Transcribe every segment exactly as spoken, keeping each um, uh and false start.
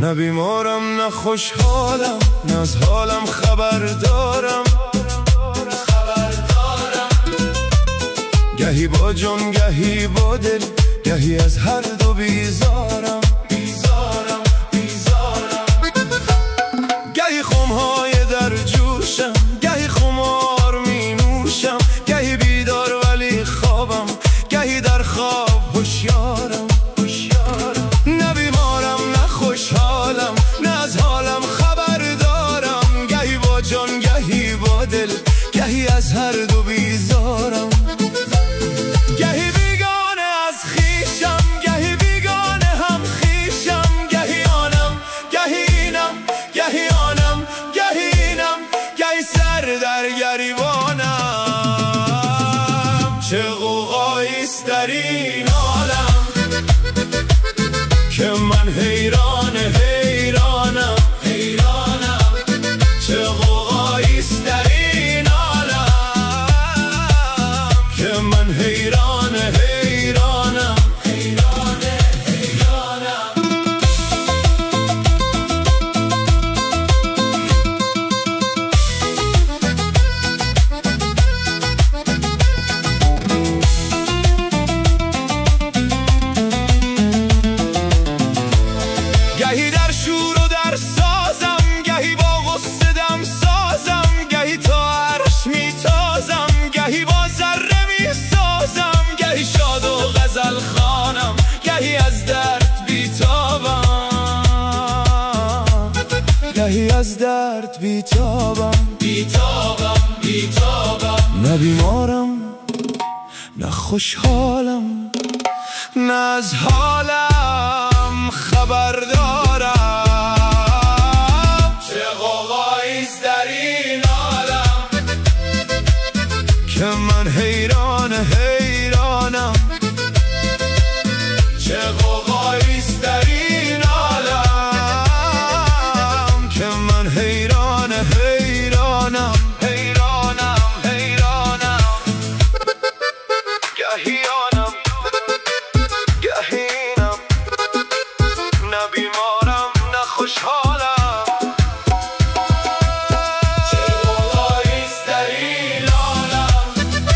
نه بیمارم نه خوشحالم، نه از حالم خبر دارم. گهی با جان گهی با دل، گهی از هر دو بیزارم. بیزارم بیزارم گهی خمهای در جوشم، گهی خمار می نوشم. گهی بیدار ولی خوابم، گهی در خواب هوشیارم. نه بیمارم نه خوشحالم، نه از حالم خبر دارم. گهی با جان گهی با دل، گهی از هر دو بیزارم. گهی بیگانه از خویشم، گهی بیگانه هم خویشم. گهی آنم گهی اینم، گهی آنم گهی اینم. گهی سر در گریبانم. چه غوغاییست در این عالم که من حیران حیرانم حیرانم. چه غوغاییست در این عالم که من حیران حیرانم حیران حیرانم. گهی در شور و در سازم، گهی با غصه دم سازم. گهی تا عرش می تازم، گهی با ذره می سازم. گهی شاد و غزل خوانم، گهی از درد بیتابم. گهی از درد بیتابم بیتابم بیتابم. نه بیمارم نه خوشحالم، نه از حالم خبر دارم. چه غوغاییست در این عالم که من حیران حیرانم. چه غوغاییست در این عالم که من حیران حیرانم حیرانم حیرانم. گهی آنم گهی اینم، نه بیمارم نه خوشحالم. چه غوغاییست در این عالم.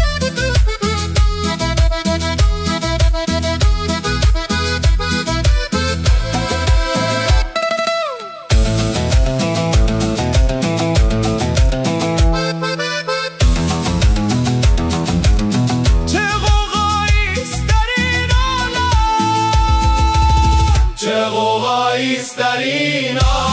چه غوغاییست در این عالم. چه غوغاییست در این عالم.